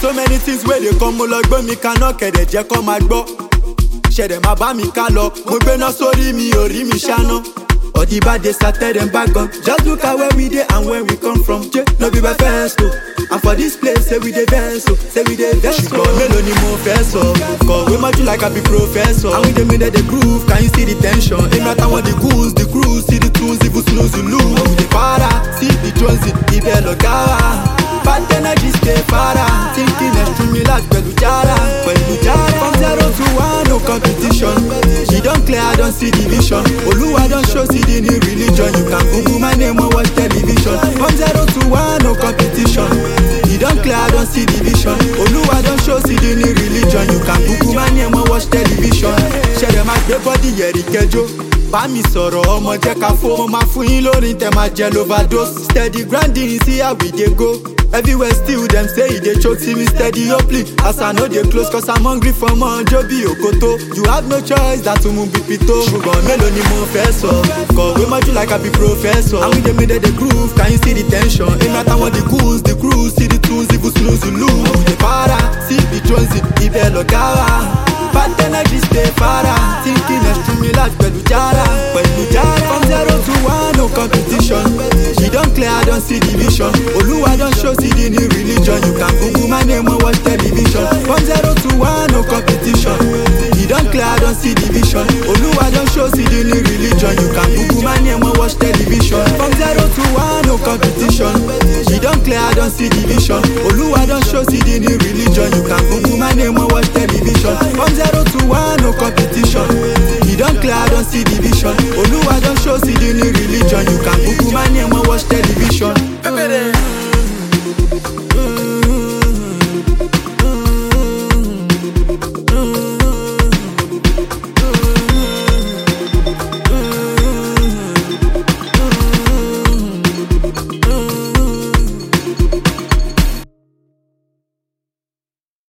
So many things where they come mo lọ gbọ́ mi kaná kẹ̀dẹ̀ jẹ́ kó máa gbọ́. Ṣẹ̀dẹ̀ máa bá mi ká lọ, mo gbéná sórí mi ò rí mi ṣáná. All the bad days I tell them back on. Just look at where we dey and where we come from. No be by first oh. And for this place say we dey vex oh. Say we dey vex oh. Ṣùgbọ́n mélòó ni mo fẹ́ sọ? Kọ̀wé mọ́jú like I be professor. And we dey make the groove, can you see the tension? Èmi àtàwọn the goons, the crew, see the tools, even snooze you lose. We dey para, see the Jonesy, ibẹ̀ lọ̀gá wa. Bad energy stay fara. Thinking extremely large pẹ̀lú jara. From 0 to 1 no competition. She don't clear, I don't see division. Oluwa don't show see the new religion. You can Google my name or watch television. From 0 to 1 no competition. She don't clear, I don't see division. Oluwa don't show see the new religion. You can Google my name or watch television. Share them my dead body yẹ̀rì kẹjọ. Bá mi sọ̀rọ̀ ọmọ jẹ́ ká fó. Mo máa fún yín lórí tẹ máa jẹ overdose. Steady grinding, see how we dey go. Everywhere still them say e dey choke. See me steady hopefully as I no dey close. Cause I'm hungry for more jobi okoto. You have no choice that to move pito. Ṣùgbọ́n mélòó ni mo fẹ́ sọ? Kọ̀wé mọ́jú like I be professor. And we dey make the groove, can you see the tension? Èmi àtàwọn the goons, the crew, see the tools, even snooze you lose. We dey para, see the Jonesy, ibẹ̀ lọ̀gá wa. Bad energy stay fara. Thinking extremely large pẹ̀lú jara. From 0 to 1 no competition. She don't clear, I don't see division. Oluwa don't show see the new religion. You can Google my name or watch television. From 0 to 1 no competition. She don't clear, I don't see division. Oluwa don't show see the new religion. You can Google my name or watch television. From 0 to 1 no competition. She don't clear, I don't see division. Oluwa don't show see the new religion. You can Google my name or watch television. From 0 to 1 no competition. She don't clear, I don't see division. Oluwa don't show see the new religion. You can Google my name or watch television.